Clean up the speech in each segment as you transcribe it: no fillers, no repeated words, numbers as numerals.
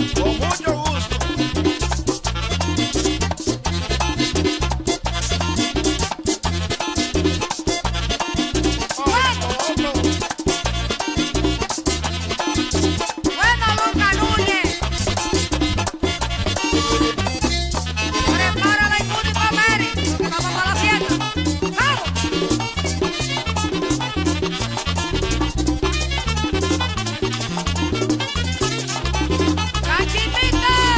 Con mucho gusto. Bueno, Luca Núñez, prepara la inmune para Mary, porque vamos a la fiesta. ¡Vamos! ¡Cachimita!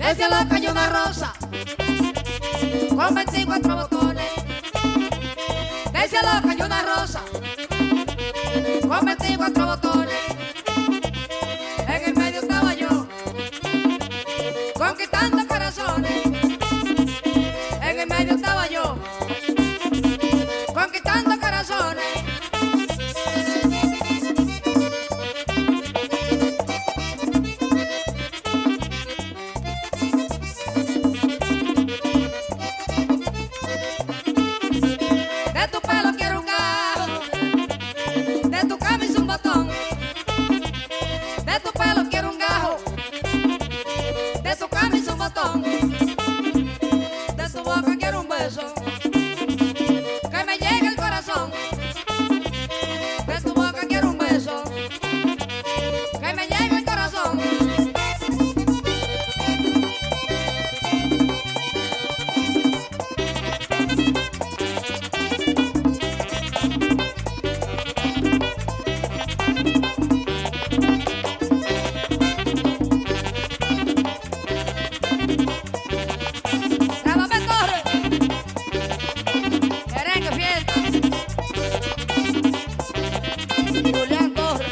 De cielo cayó una rosa con 24 botones. De cielo cayó una rosa con 24 botones. En el medio estaba yo, conquistando corazones. En el medio estaba yo, conquistando corazones. De tu pelo quiero un gajo, de tu camisa un botón. De tu pelo quiero un gajo, de tu camisa un botón. De tu boca quiero un beso que me llegue al corazón. De tu boca quiero un beso que me llegue al corazón. Grábame Torres, merengue fiesta, y Julián Torres.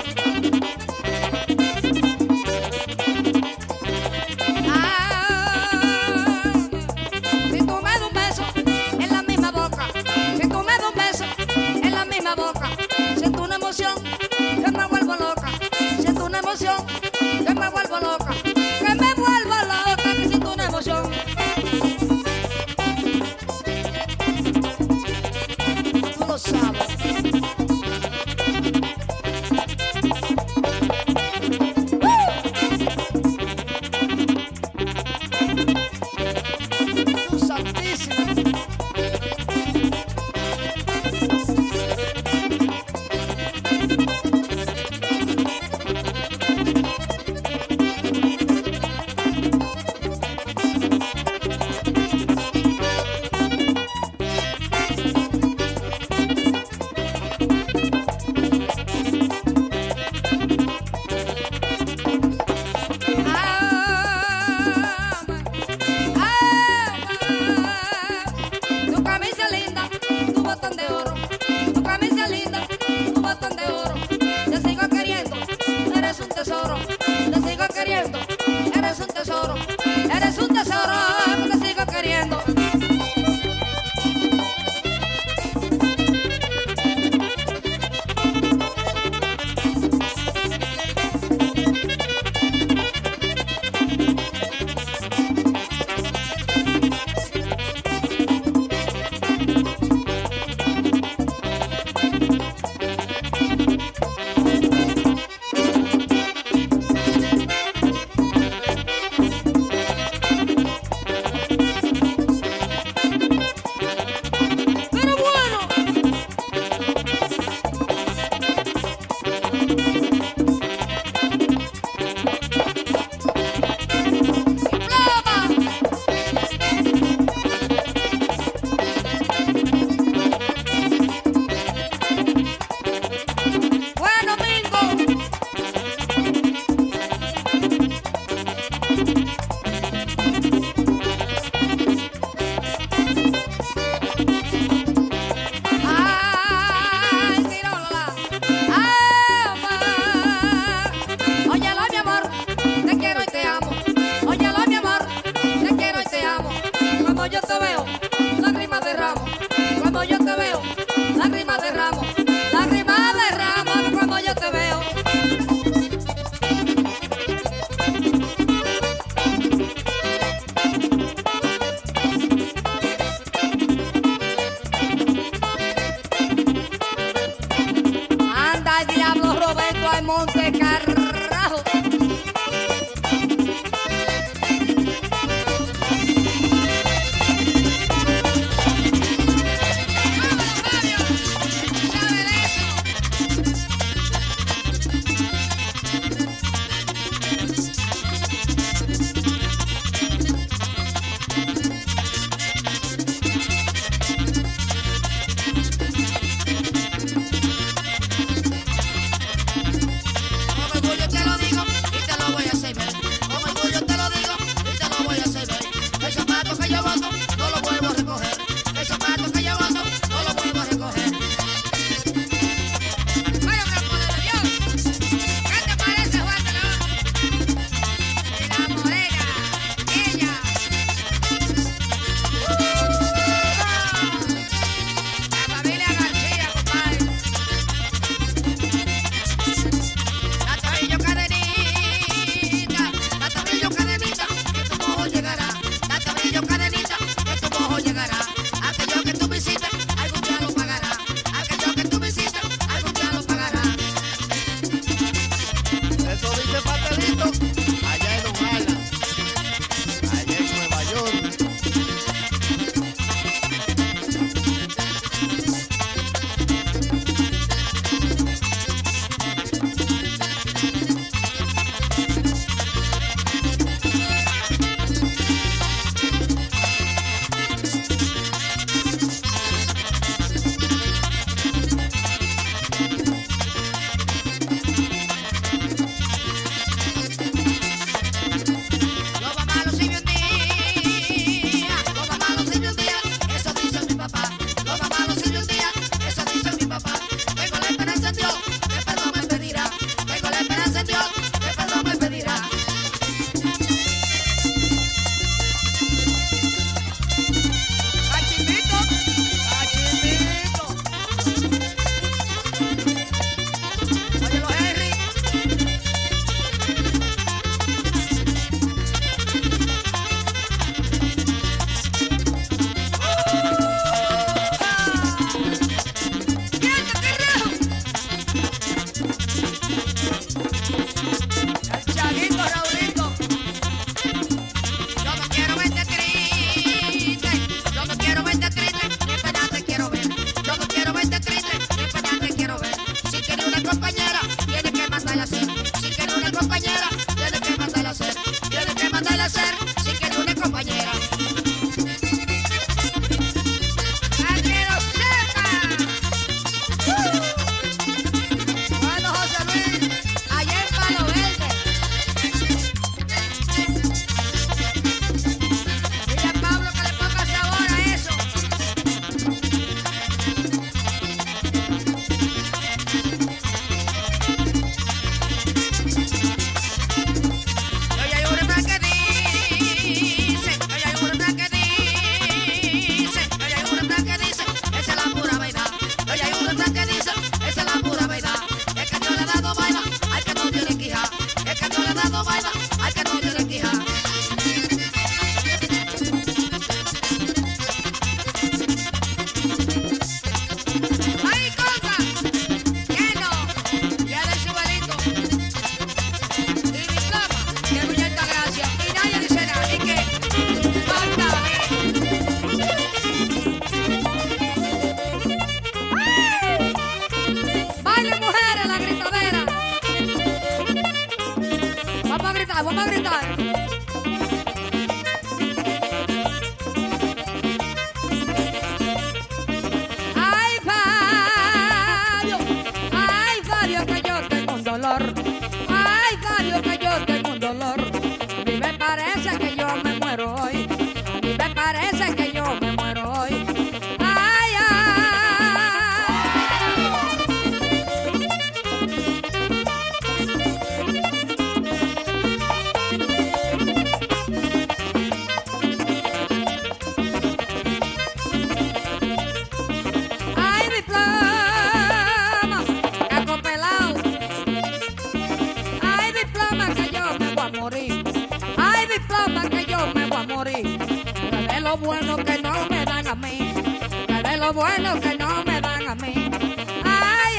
Si tú me das un beso en la misma boca, si tú me das un beso en la misma boca, siento una emoción que me vuelvo loca, siento una emoción que me vuelvo loca, que me vuelvo loca, que siento una emoción. Tú lo sabes. Tú santísimo. Tu camisa linda, tu botón de oro. Tu camisa linda, tu botón de oro. Te sigo queriendo, eres un tesoro. Te sigo queriendo, eres un tesoro. Eres un tesoro, te sigo queriendo. Pero bueno, diploma. Buen domingo. Ay, tirola. Óyelo, mi amor, te quiero y te amo. Óyelo, mi amor, te quiero y te amo. Cuando yo te veo, lágrimas derramo. Cuando yo te veo, lágrimas derramo. Lágrimas derramo cuando yo te veo. Anda el diablo Roberto al monte carajo. Vámonos, Fabio, ¿sabes de eso? compañera, tienes que mandarla a hacer, tienes que mandarla a hacer, si quieres una compañera. Bueno, José Luis, allá en Palo Verde. Dile a Pablo que le ponga sabor a eso. Oye, hay un refrán que dice, oye, hay un refrán que dice, oye, hay un refrán que dice, esa es la pura verdad. Oye, hay un refrán que dice, esa es la pura verdad. Es que Dios le ha dado vaina, hay que no tiene quija. Es que Dios le ha dado vaina, hay que no tiene quija. ¡Ay, cosa! ¡Que no! Ya de su velito. Y diploma, que mucha gracia. Y nadie dice nada, y que falta. ¡Baile, mujeres, la gritadera! Vamos a gritar, vamos a gritar. Ay, Fabio, que yo tengo un dolor. Ay, Fabio, que yo tengo un dolor. Y me parece que yo me muero hoy. Y me parece que yo me muero hoy. Ay, ay, diploma, caco pelao. Ay, diploma, que yo me voy a morir. Ay, diploma, que yo me voy a morir. Que de lo bueno que no me dan a mí. Que de lo bueno que no me dan a mí. Ay,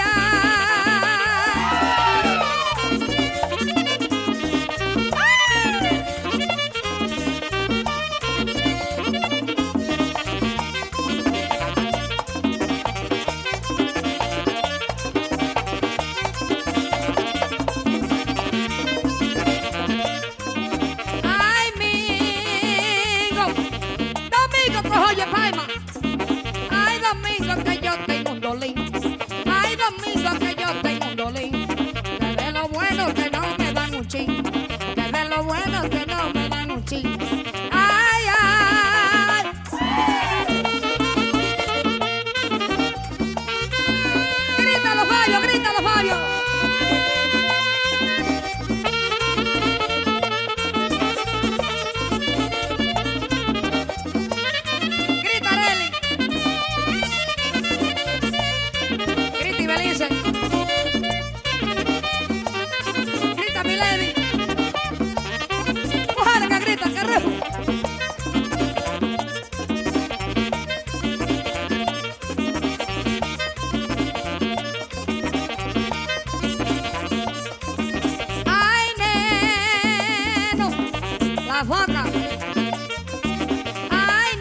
ay, amigo, Domingo, cojo oye, Paima. Ay, Domingo, que yo tengo un dolín. Ay, Domingo, que yo tengo un dolín. Que de lo bueno que no me dan un chin. Que de lo bueno que no me dan un chin. Ay, ay. Grítalo, Fabio, grítalo, Fabio. Grita, Arely. Grita, Ibelice. Grita, Milady. Mujeres que gritan, que rejo. Ay, neno, la boca. Ay,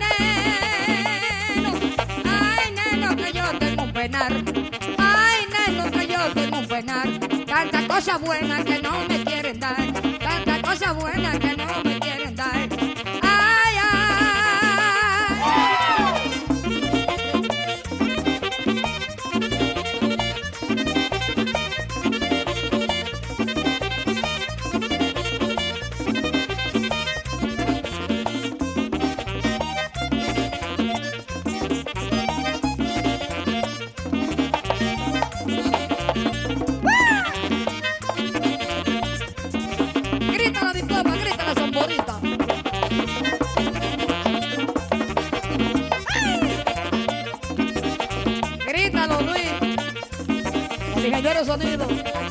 neno, que yo tengo un penar. Ay, neno, que yo tengo un penar. Tanta cosa buena que no me quieren dar. Tanta cosa buena que no me quieren dar. Ay, ay. Grítalo, diploma, grítalo, son bonitas. Grítalo, Luis. El ingeniero de sonido.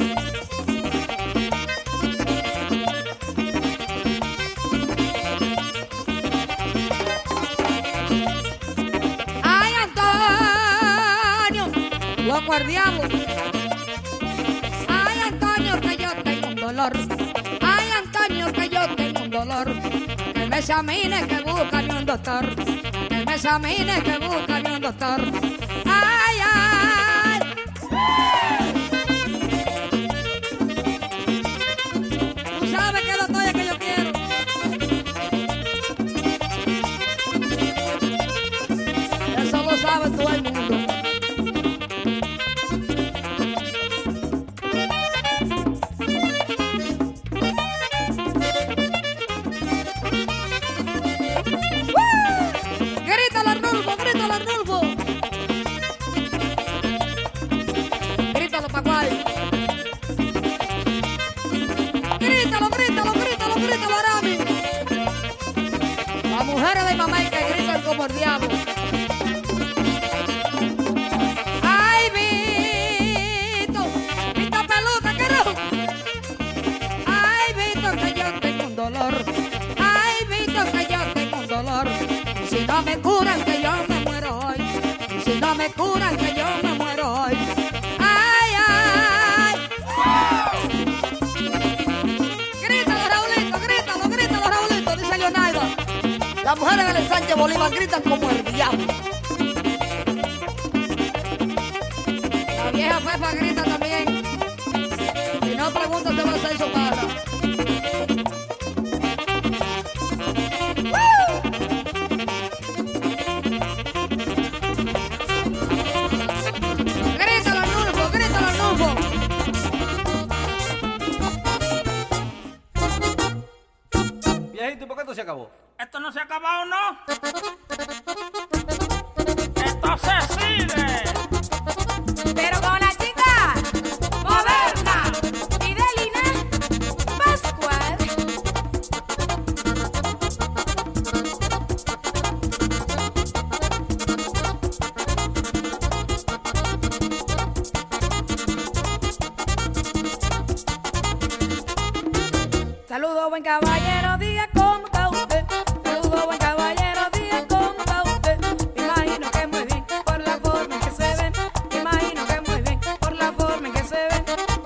Ay, Antonio, lo guardiamos. Ay, Antonio, que yo tengo un dolor. Ay, Antonio, que yo tengo un dolor. Que me examine, que búscame un doctor. Que me examine, que búscame un doctor. Ay, ay. me curan que yo me muero hoy. Ay, ay. Grítalo, Raulito, dice Leonardo. Las mujeres del ensanche Bolívar gritan como el diablo. La vieja Fefa grita también. Si no pregunta, te va a hacer su cara. Grítalo, Arnulfo. Viejito, ¿y por qué esto se acabó? Esto no se ha acabado, ¿no? Esto se sigue. Pero con la chica moderna, Fidelina Pascual. Saludos, buen caballero, diga cómo está usted. Saludos, buen caballero, diga cómo está usted. Me imagino que muy bien por la forma en que se ven. Me imagino que muy bien por la forma en que se ven.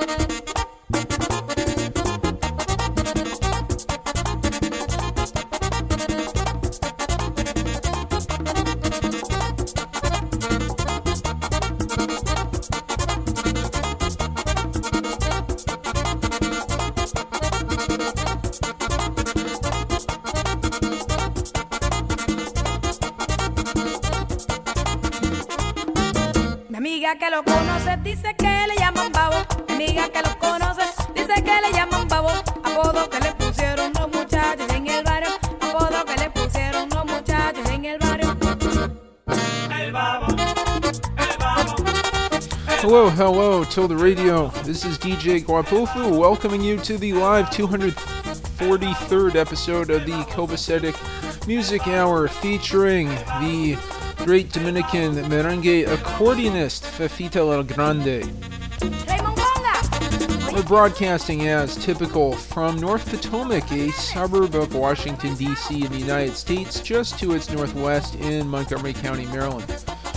Mi amiga que lo conoce dice que le llaman babo. Mi amiga que lo conoce dice que le llaman babo. Apodo que le pusieron los muchachos en el barrio. Apodo que le pusieron los muchachos en el barrio. El babo, el babo. Hello, to the radio. This is DJ Guapofu welcoming you to the live 243rd episode of the Copacetic Music Hour featuring the great Dominican merengue accordionist Fefita El Grande. Raymond Conga. We're broadcasting as typical from North Potomac, a suburb of Washington, D.C. in the United States, just to its northwest in Montgomery County, Maryland.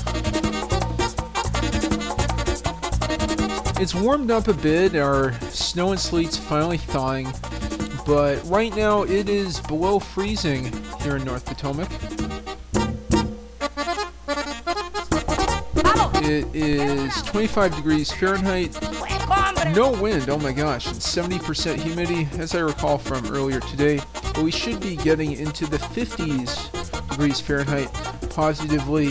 It's warmed up a bit, our snow and sleet's finally thawing, but right now it is below freezing here in North Potomac. It is 25 degrees Fahrenheit, no wind, oh my gosh, and 70% humidity, as I recall from earlier today, but we should be getting into the 50s degrees Fahrenheit, positively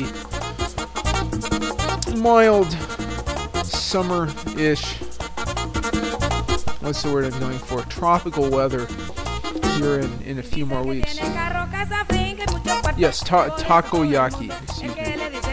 mild, summer-ish, what's the word I'm going for, tropical weather here in a few more weeks. Yes, takoyaki, excuse me.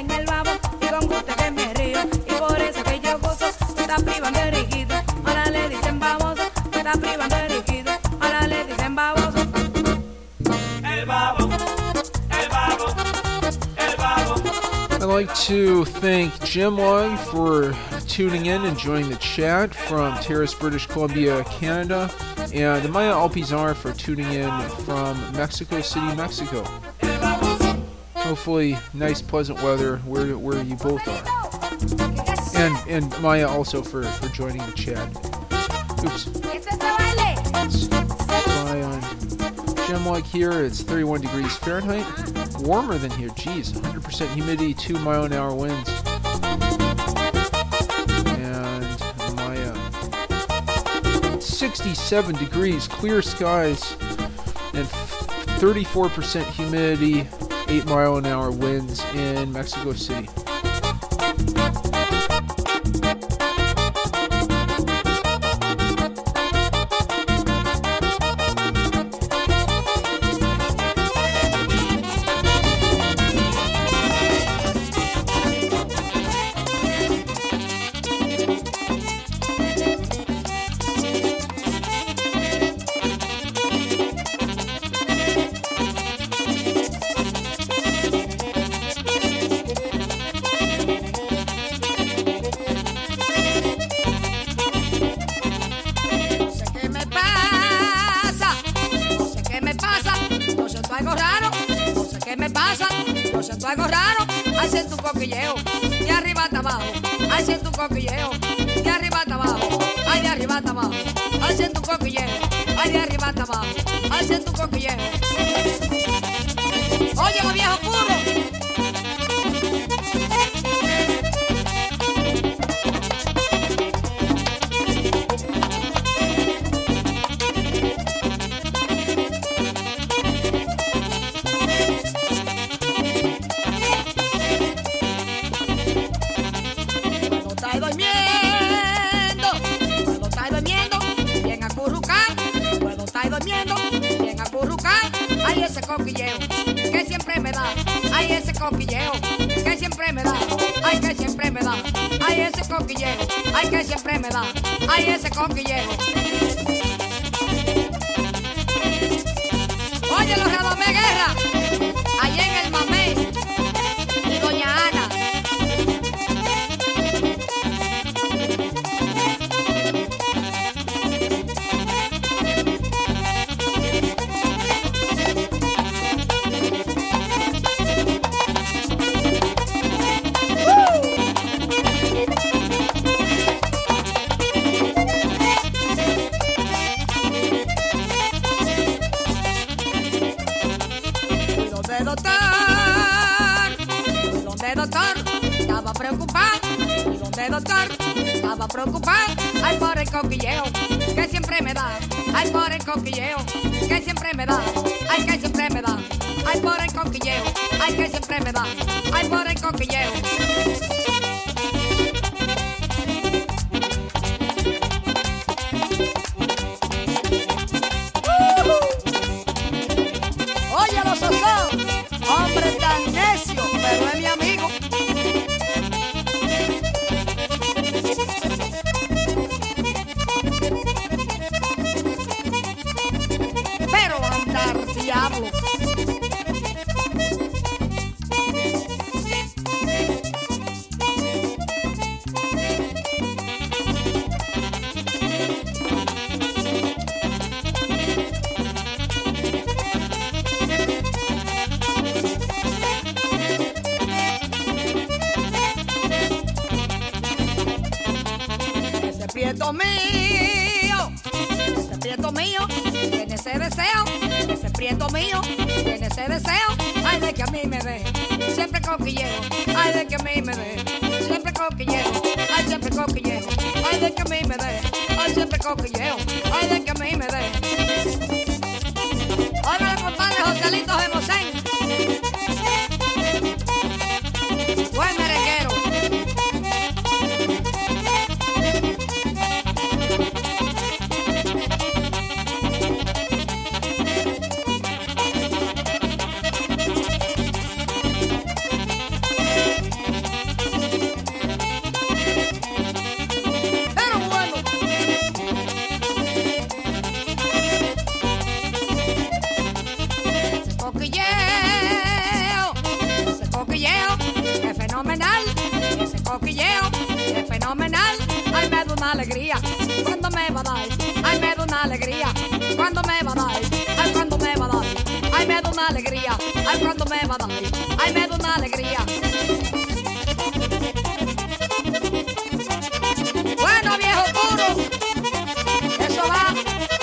I'd like to thank Jim Lug for tuning in and joining the chat from Terrace, British Columbia, Canada, and Maya Alpizar for tuning in from Mexico City, Mexico. Hopefully, nice, pleasant weather where you both are. And Maya also for joining the chat. Oops. Bye on Jim Lug here. It's 31 degrees Fahrenheit. Warmer than here, geez, 100% humidity, 2 mile-an-hour winds. And Maya, 67 degrees, clear skies, and 34% humidity, 8 mile-an-hour winds in Mexico City. Algo raro, ay siento un coquilleo, de arriba hasta abajo, ay siento un coquilleo, de arriba hasta abajo, ay de arriba hasta abajo, ay siento un coquilleo, ay de arriba hasta abajo, ay siento un coquilleo. Oye, los viejos puros. Ay, ese coquilleo que siempre me da, ay, ese coquilleo que siempre me da, ay, que siempre me da, ay, ese coquilleo, ay, que siempre me da, ay, ese coquilleo. Oye, los Radomé Guerra, allá en el Mamey, y doña Ana. Estaba preocupado, y donde doctor estaba preocupado, ay por el coquilleo que siempre me da, ay por el coquilleo que siempre me da, ay que siempre me da, ay por el coquilleo, ay que siempre me da, ay por el coquilleo. Oye los osos, hombre tan necio, pero es mi amigo. Pero andar diablo. Ese prieto mío, tiene ese deseo, ese prieto mío, tiene ese deseo, ay de que a mí me dé, siempre coquilleo, ay de que a mí me dé, siempre coquilleo, ay siempre coquilleo, ay de que a mí me dé, ay siempre coquilleo, ay de que a mí me dé. Óigale, compadre Joselito de Mosén, buen merenguero. Alegría, cuando me va a dar, ay me da una alegría, cuando me va a dar, ay cuando me va a dar, ay me da una alegría, ay cuando me va a dar, ay me da una alegría. Bueno viejo puro, eso va.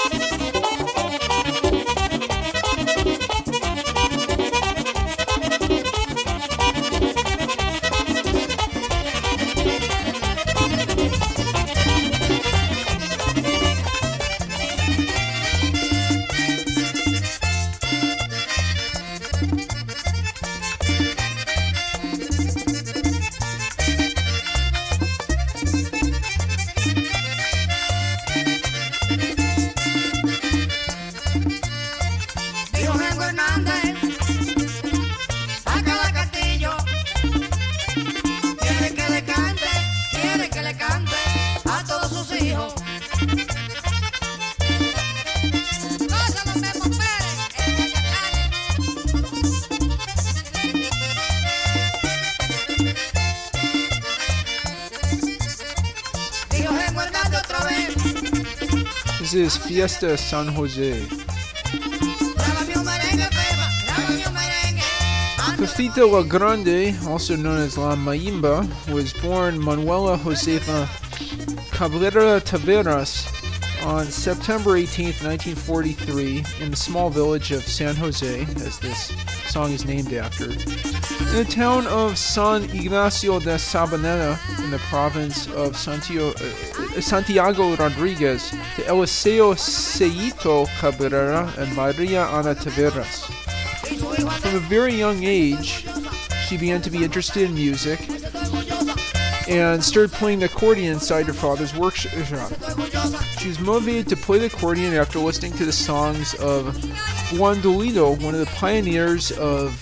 This is Fiesta San Jose. Grábame un merengue, beba, grábame un merengue, Fefita La Grande, also known as La Maimba, was born Manuela Josefa Cabrera Taveras on September 18, 1943, in the small village of San Jose, as this song is named after, in the town of San Ignacio de Sabaneta in the province of Santiago Rodriguez, to Eliseo Seito Cabrera and Maria Ana Taveras. From a very young age, she began to be interested in music and started playing the accordion inside her father's workshop. She was motivated to play the accordion after listening to the songs of Juan Dolido, one of the pioneers of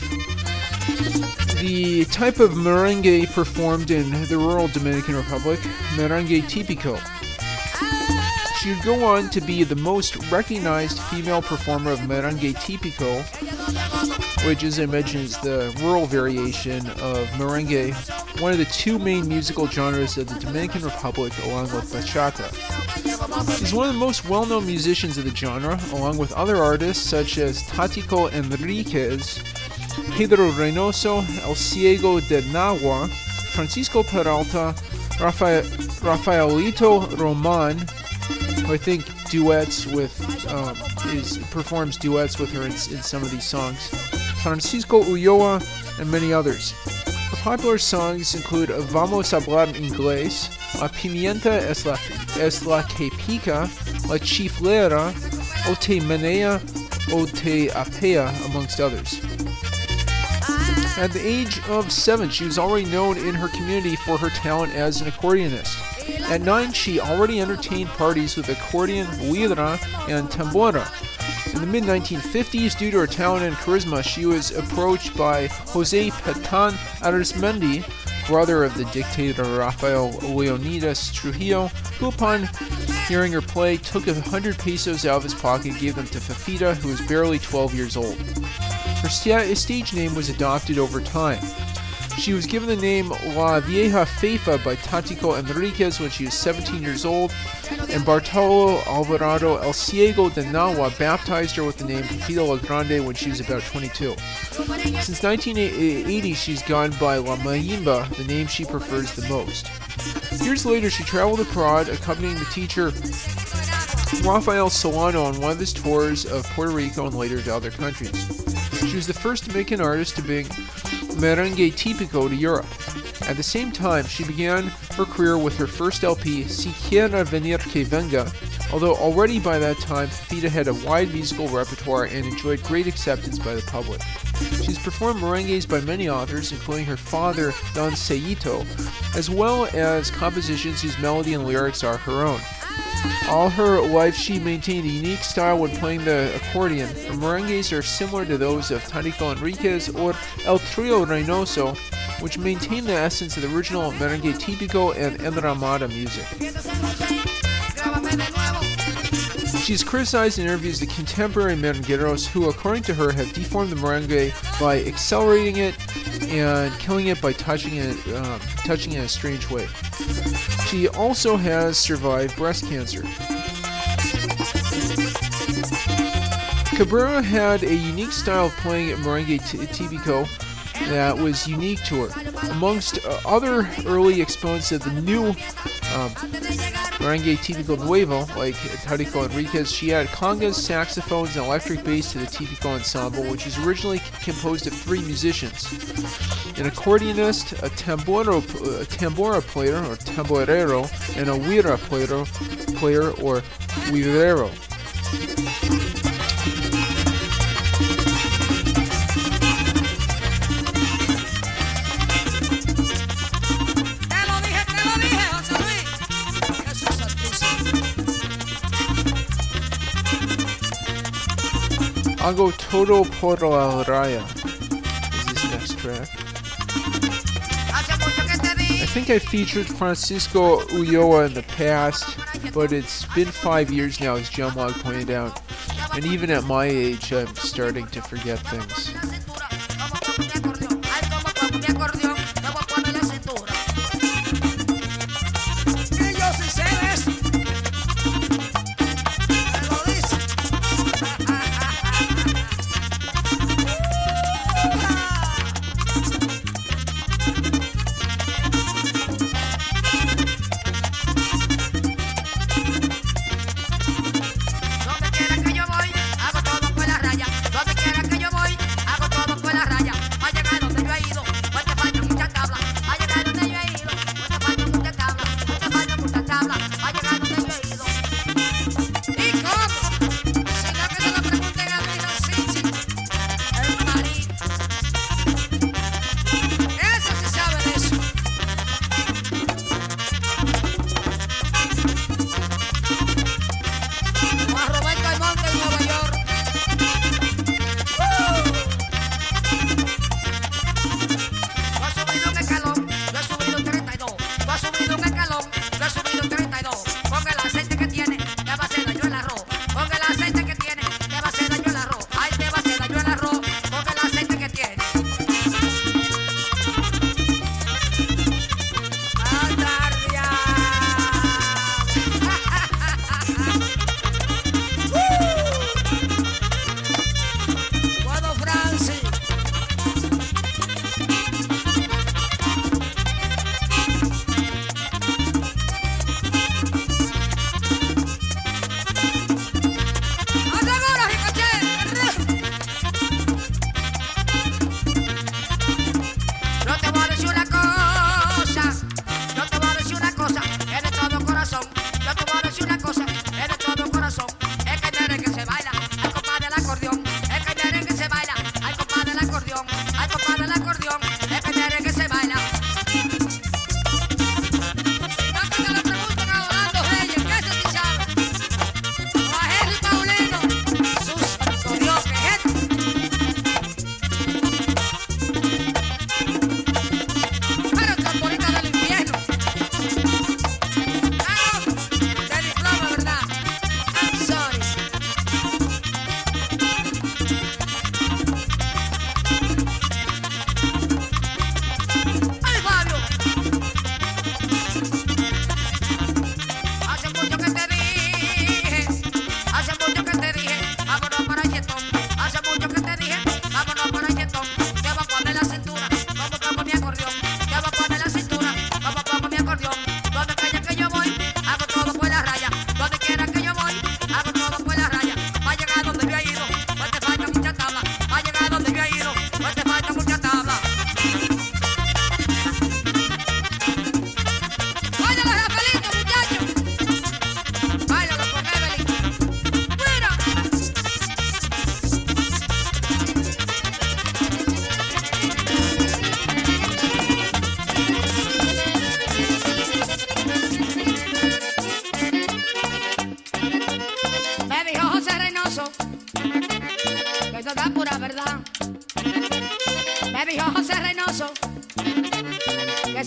the type of merengue performed in the rural Dominican Republic, merengue típico. She would go on to be the most recognized female performer of merengue típico, which, as I mentioned, is the rural variation of merengue, one of the two main musical genres of the Dominican Republic, along with bachata. She's one of the most well-known musicians of the genre, along with other artists such as Tático Enríquez, Pedro Reynoso, El Ciego de Nahua, Francisco Peralta, Rafaelito Roman, who I think performs duets with her in some of these songs, Francisco Ulloa, and many others. Her popular songs include Vamos a hablar inglés, La pimienta es la que pica, La chiflera, O te menea, O te apea, amongst others. At the age of 7, she was already known in her community for her talent as an accordionist. At 9, she already entertained parties with accordion, huidra, and tambora. In the mid-1950s, due to her talent and charisma, she was approached by Jose Petan Arizmendi, brother of the dictator Rafael Leonidas Trujillo, who, upon hearing her play, took 100 pesos out of his pocket and gave them to Fefita, who was barely 12 years old. Her stage name was adopted over time. She was given the name La Vieja Feifa by Tático Enríquez when she was 17 years old, and Bartolo Alvarado El Ciego de Nahua baptized her with the name Fefita La Grande when she was about 22. Since 1980, she's gone by La Maimba, the name she prefers the most. Years later, she traveled abroad, accompanying the teacher Rafael Solano on one of his tours of Puerto Rico and later to other countries. She was the first Dominican artist to bring merengue típico to Europe. At the same time, she began her career with her first LP, Si Quiera Venir Que Venga, although already by that time, Fefita had a wide musical repertoire and enjoyed great acceptance by the public. She's performed merengues by many authors, including her father, Don Seito, as well as compositions whose melody and lyrics are her own. All her life, she maintained a unique style when playing the accordion. Her merengues are similar to those of Tático Enríquez or El Trio Reynoso, which maintain the essence of the original merengue típico and enramada music. She's criticized in interviews the contemporary merengueros who, according to her, have deformed the merengue by accelerating it and killing it by touching it in a strange way. She also has survived breast cancer. Cabrera had a unique style of playing merengue típico that was unique to her. Amongst other early exponents of the new merengue típico nuevo, like Tático Enríquez, she added congas, saxophones, and electric bass to the típico ensemble, which was originally composed of 3 musicians: an accordionist, a tambora player, or tamborero, and a huira player, or huirero. Hago todo por la raya is this next track. I think I featured Francisco Ulloa in the past, but it's been 5 years now, as John Log pointed out, and even at my age, I'm starting to forget things.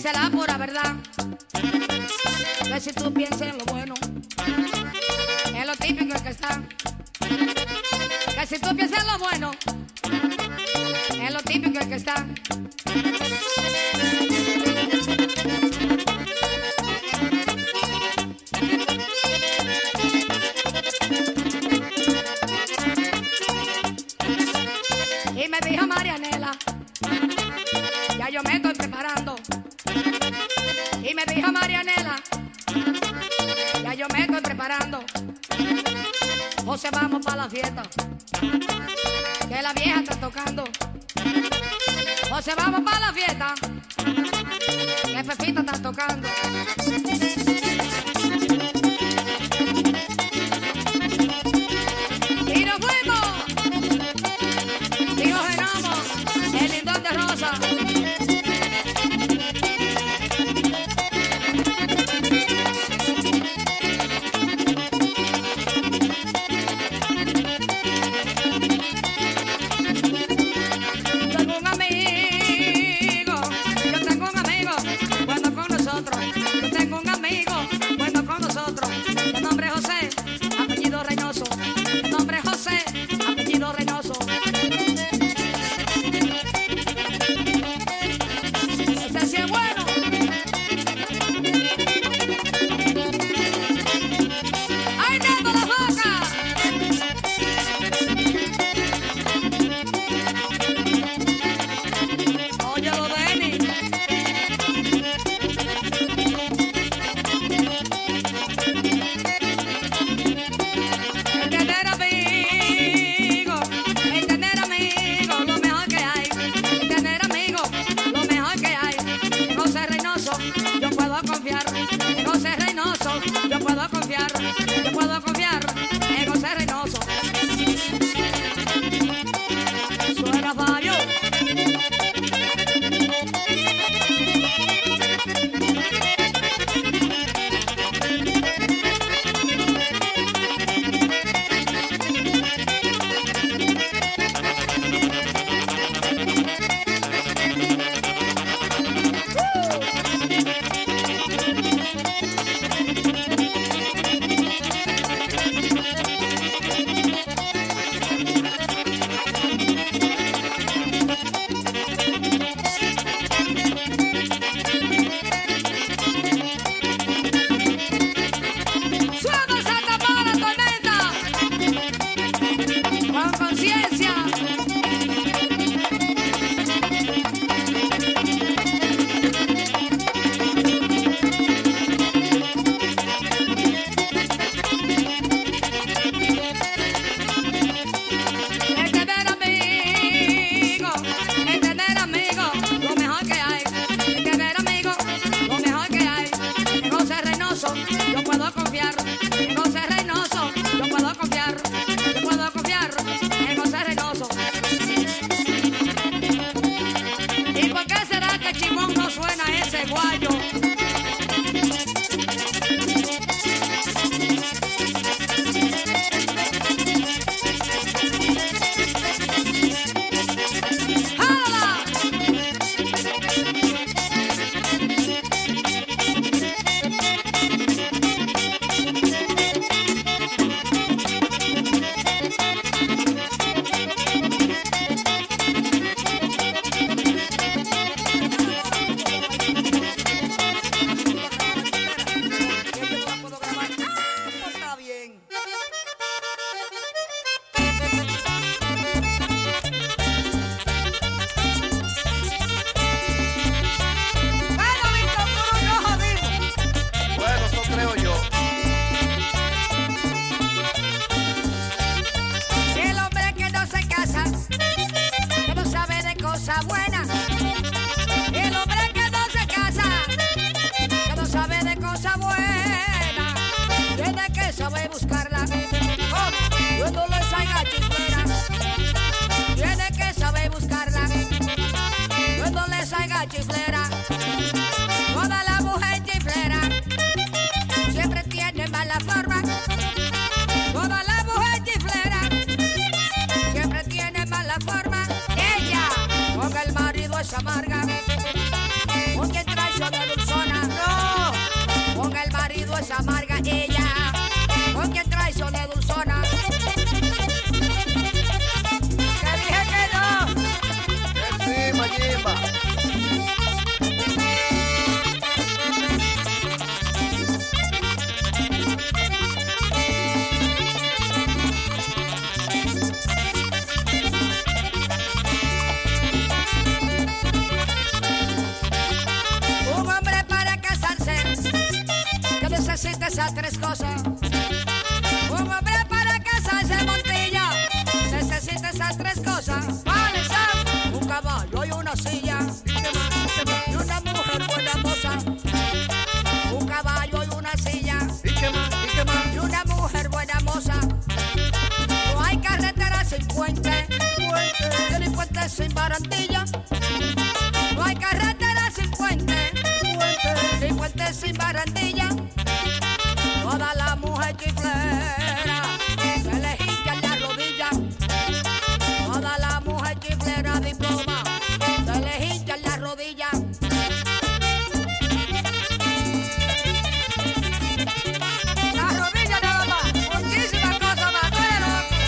Esa es la pura verdad. Que si tú piensas en lo bueno, en lo típico que está. Que si tú piensas en lo bueno, en lo típico que está. Y me dijo Marianela, ya yo me estoy preparando. Y me dijo Marianela, ya yo me estoy preparando. José, vamos para la fiesta, que la vieja está tocando. José, vamos para la fiesta, que Fefita está tocando. Y nos fuimos. Dijo Genamo, el lindón de Rosa. Tengo un amigo, yo tengo un amigo, bueno con nosotros. Yo tengo un amigo, bueno con nosotros. De nombre José, apellido Reynoso. De nombre José, apellido Reynoso. Este sí es bueno. ¡Ay, Neto la boca! Óyelo, Benny. El tener amigo, lo mejor que hay. El tener amigo, lo mejor que hay. En José Reynoso, yo puedo confiar. En José Reynoso, yo puedo confiar. Yo puedo confiar en José Reynoso. Suena fallo. Suena Santa Para Tormenta. Con conciencia. El tener amigo, lo mejor que hay. El tener amigo, lo mejor que hay. En José Reynoso, yo puedo confiar. En José Reynoso, yo puedo confiar. Yo puedo confiar en José Reynoso. ¿Y por qué será que Chimón no suena ese guayo? ¡Jala! Está bien. Bueno, Víctor, puro yo jodido. Bueno, eso creo yo. El hombre que no se casa, que no sabe de cosas buenas. El hombre que no se casa, que no sabe de cosas buenas. Tiene que saber buscarla. Cuando le salga chiflera. Tiene que saber buscarla. Cuando le salga chiflera. Toda la mujer chiflera siempre tiene mala forma. Toda la mujer chiflera siempre tiene mala forma. Ella con el marido es amarga, porque traicionó barandilla. No hay carretera sin puente, sin puente sin barandilla. Toda la mujer chiflera se le hincha en la rodilla. Toda la mujer chiflera diploma se le hincha en la rodilla. La rodilla nada más, muchísimas cosas más, pero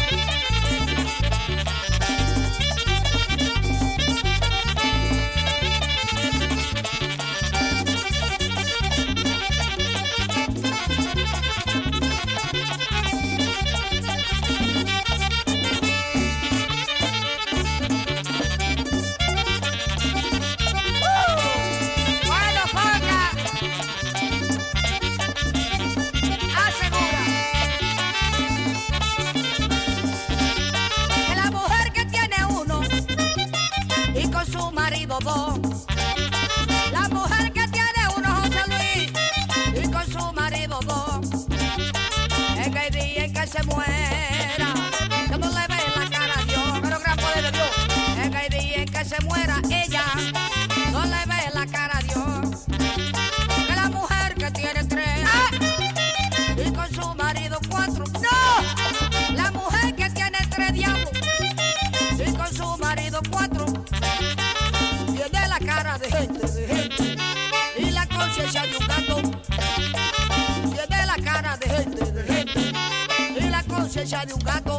su marido dos. La mujer que tiene uno, José Luis, y con su marido dos. En el día en que se muera, que no le ve la cara a Dios, pero gran poder de Dios. En el día en que se muera ella, no le ve la cara a Dios. Que la mujer que tiene tres, y con su marido cuatro. ¡No! La mujer que tiene tres diablos, y con su marido cuatro. Tiene la cara de gente, y la conciencia de un gato. Tiene la cara de gente, y la conciencia de un gato.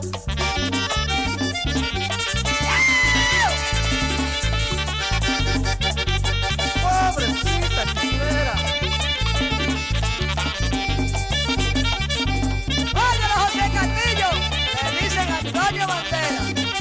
Pobrecita chiflera. ¡Óyelo, José Castillo! Le dicen Antonio Bandera.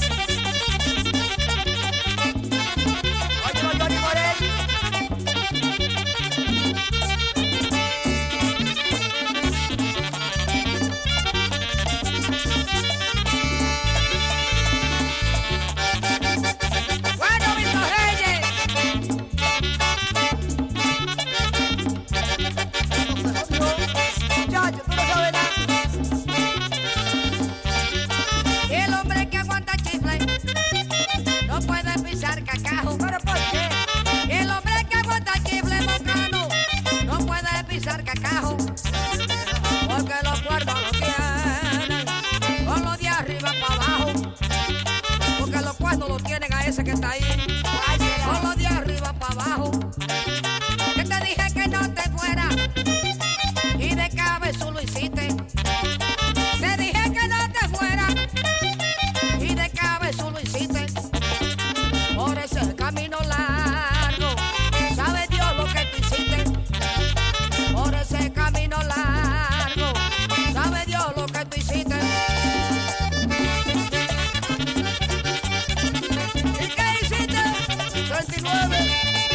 Cacajo, porque los cuernos lo tienen con los de arriba para abajo, porque los cuernos lo tienen a ese que está ahí con los de arriba para abajo. Que te dije que no te fuera y de cabeza lo hiciste. Te dije que no te fuera y de cabeza lo hiciste. Por ese camino largo sabe Dios lo que tú hiciste. Por ese camino largo, sabe Dios lo que tú hiciste. ¿Y qué hiciste? 29.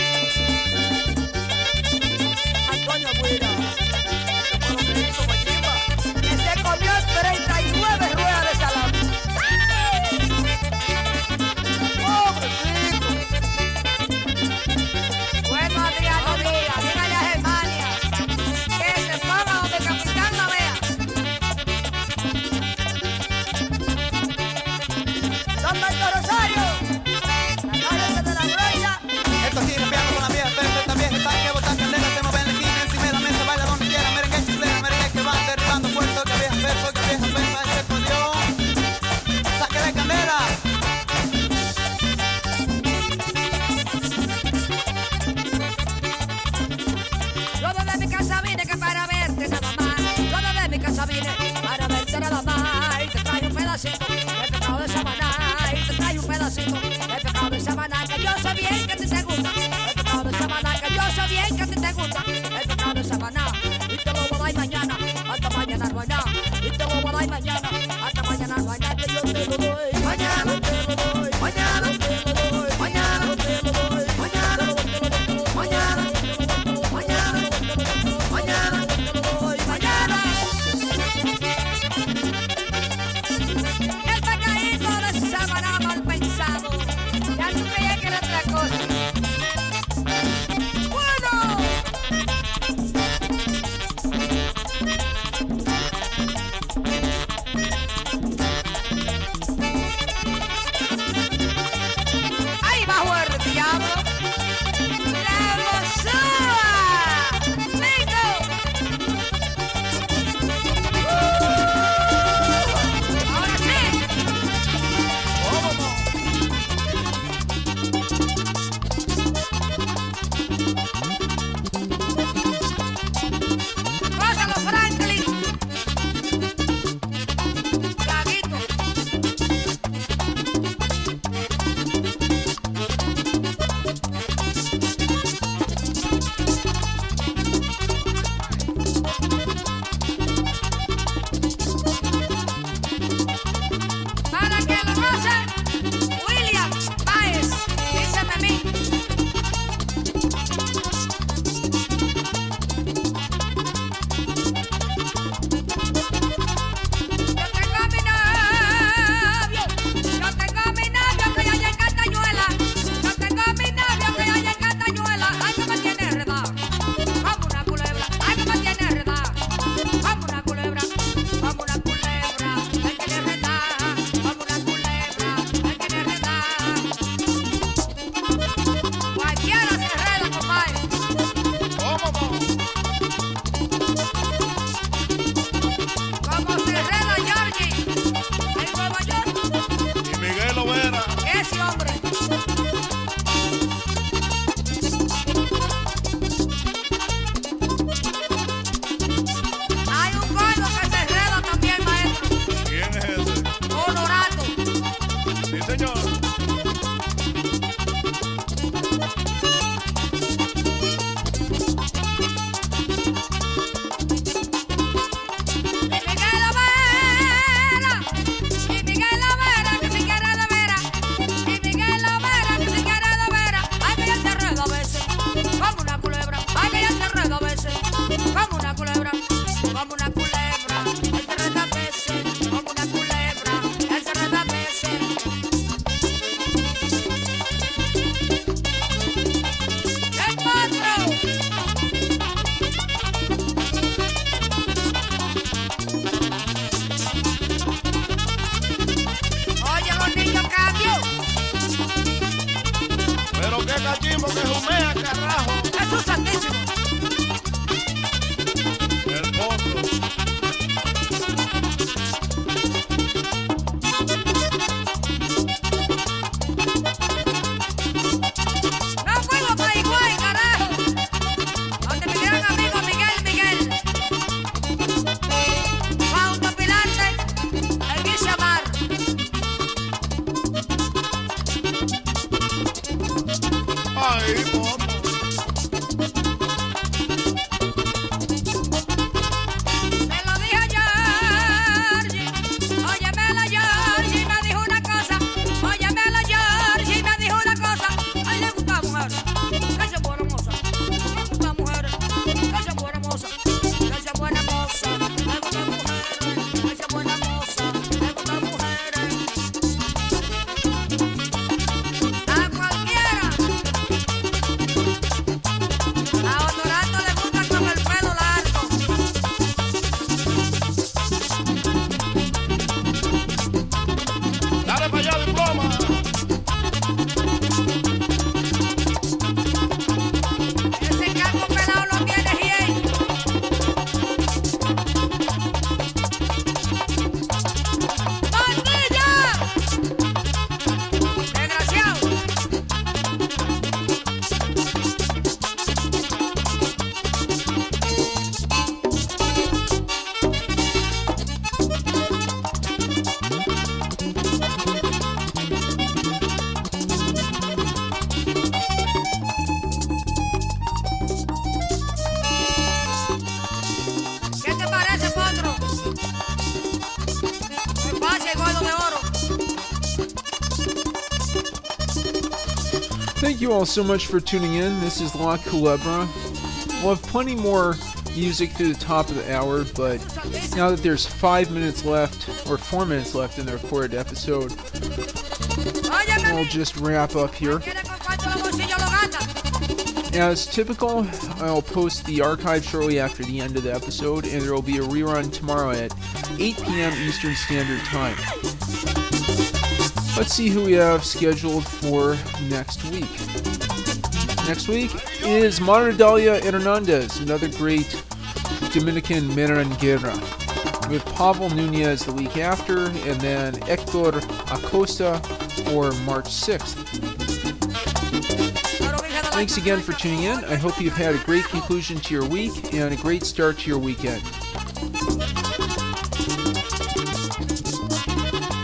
Antonio Guira. Que se comió 39 ruedas de salami. ¡Pobrecito! Bueno, Adriano Díaz, dígale a Germania que se ponga donde el capitán la vea. Don Berto Rosario, la calle de la Gloria. Esto sigue rapeando con la vieja, pero usted también está que botar candela, se mueve en la esquina, encima de la mesa, baila donde quiera, merengue chiflera, merengue que van derribando puertos, que vieja verso, que vieja versa, que por Dios, saque de candela. Yo desde mi casa vine que para verte nada más. Yo desde mi casa vine para verte nada más. Y te traje un pedacito de pecado de Samaná. Y te traje un pedacito de pecado de Samaná. Que yo sé bien que a ti te gusta el pecado de Samaná. Que yo sé bien que a ti te gusta el pecado de Samaná. Y te lo voy a dar mañana, hasta mañana no hay nada. Y te lo voy a dar mañana, hasta mañana no hay nada. Que yo te lo doy mañana, te lo doy mañana, te lo doy mañana, te lo doy mañana, mañana, mañana, mañana, mañana. El pecadito de Samaná mal pensado. Ya tú creías que era otra cosa. Bueno. me jumea, carajo. Jesús Santísimo. El potro. No fuimos para Higüey, carajo. Donde me dieron amigo Miguel. Fausto Pilante, el Guillamar. Ay, potro. Me lo dijo Georgie. Óyemelo, Georgie, me dijo una cosa. Óyemelo, Georgie, me dijo una cosa. A él le gusta mujer. Que se buena moza. Le gusta mujer. Que se buena moza. Que se buena moza. Le gusta mujer. Que se buena moza. Le gusta mujeres. A cualquiera. A Honorato le gusta con el pelo largo. Dale para allá, diploma. Ese caco pelado lo tiene bien. ¡Pandilla! ¡Desgraciado! ¿Qué te parece, potro? Muy fácil, gordo de oro. Thank you all so much for tuning in. This is La Culebra. We'll have plenty more music through the top of the hour, but now that there's 5 minutes left, or 4 minutes left in the recorded episode, Óyeme, I'll just wrap up here. ¿quiere con cuánto los bolsillos lo gasta? As typical, I'll post the archive shortly after the end of the episode, and there will be a rerun tomorrow at 8 p.m. Eastern Standard Time. Let's see who we have scheduled for next week. Next week is Maradalia Hernandez, another great Dominican merenguera, with Pavel Nunez the week after, and then Hector Acosta for March 6th. Thanks again for tuning in. I hope you've had a great conclusion to your week and a great start to your weekend.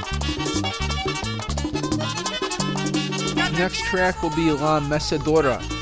Next track will be La Mecedora